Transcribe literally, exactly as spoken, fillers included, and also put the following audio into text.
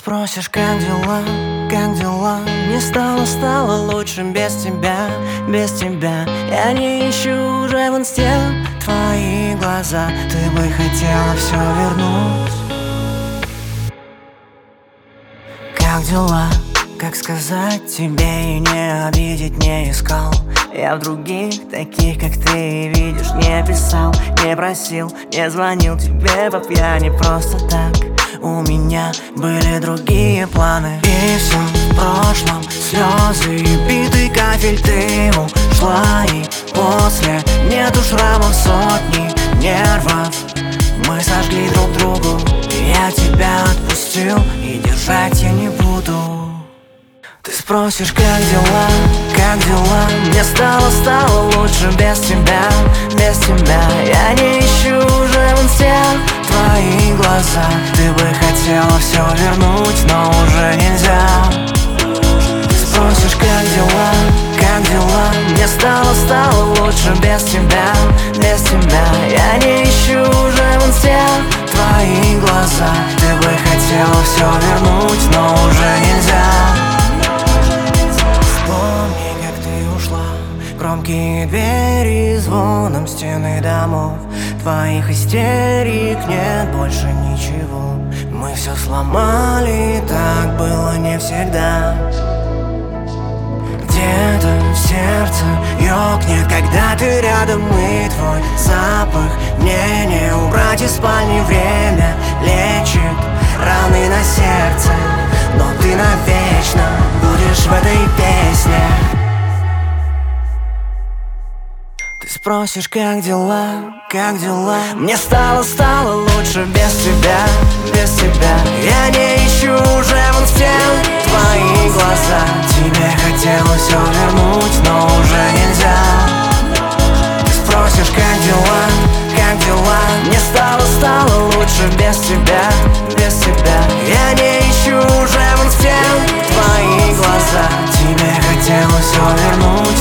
спросишь, как дела, как дела? Мне стало, стало лучше без тебя, без тебя. Я не ищу уже в инсте твои глаза. Ты бы хотела все вернуть. Как дела? Как сказать тебе и не обидеть не искал? Я в других, таких как ты, видишь, не писал, не просил, не звонил тебе по пьяни просто так. У меня были другие планы. И все в прошлом, слезы и битый кафель. Ты ушла, и после нету шрамов, сотни нервов. Мы сожгли друг другу, и я тебя отпустил, и держать я не буду. Ты спросишь, как дела, как дела? Мне стало, стало лучше без тебя, без тебя. Я не ищу уже в инсте твои глаза. Ты бы хотела все вернуть, но уже нельзя. Ты спросишь, как дела, как дела? Мне стало, стало лучше без тебя, без тебя. Я не ищу уже в инсте твои глаза. Ты бы хотела все вернуть, но уже нельзя. Громкие двери, звоном стены домов. Твоих истерик нет больше ничего. Мы все сломали, так было не всегда. Где-то в сердце ёкнет, когда ты рядом, и твой запах мне не убрать из спальни. Время лечит раны на сердце, но ты навечно будешь в этой песне. Ты спросишь, как дела, как дела? Мне стало, стало лучше без тебя, без тебя. Я не ищу уже в инсте твои глаза. Тебе хотелось все вернуть, но уже нельзя. Ты спросишь, как дела, как дела? Мне стало, стало лучше без тебя, без тебя. Я не ищу уже в инсте твои глаза. Тебе хотелось все вернуть,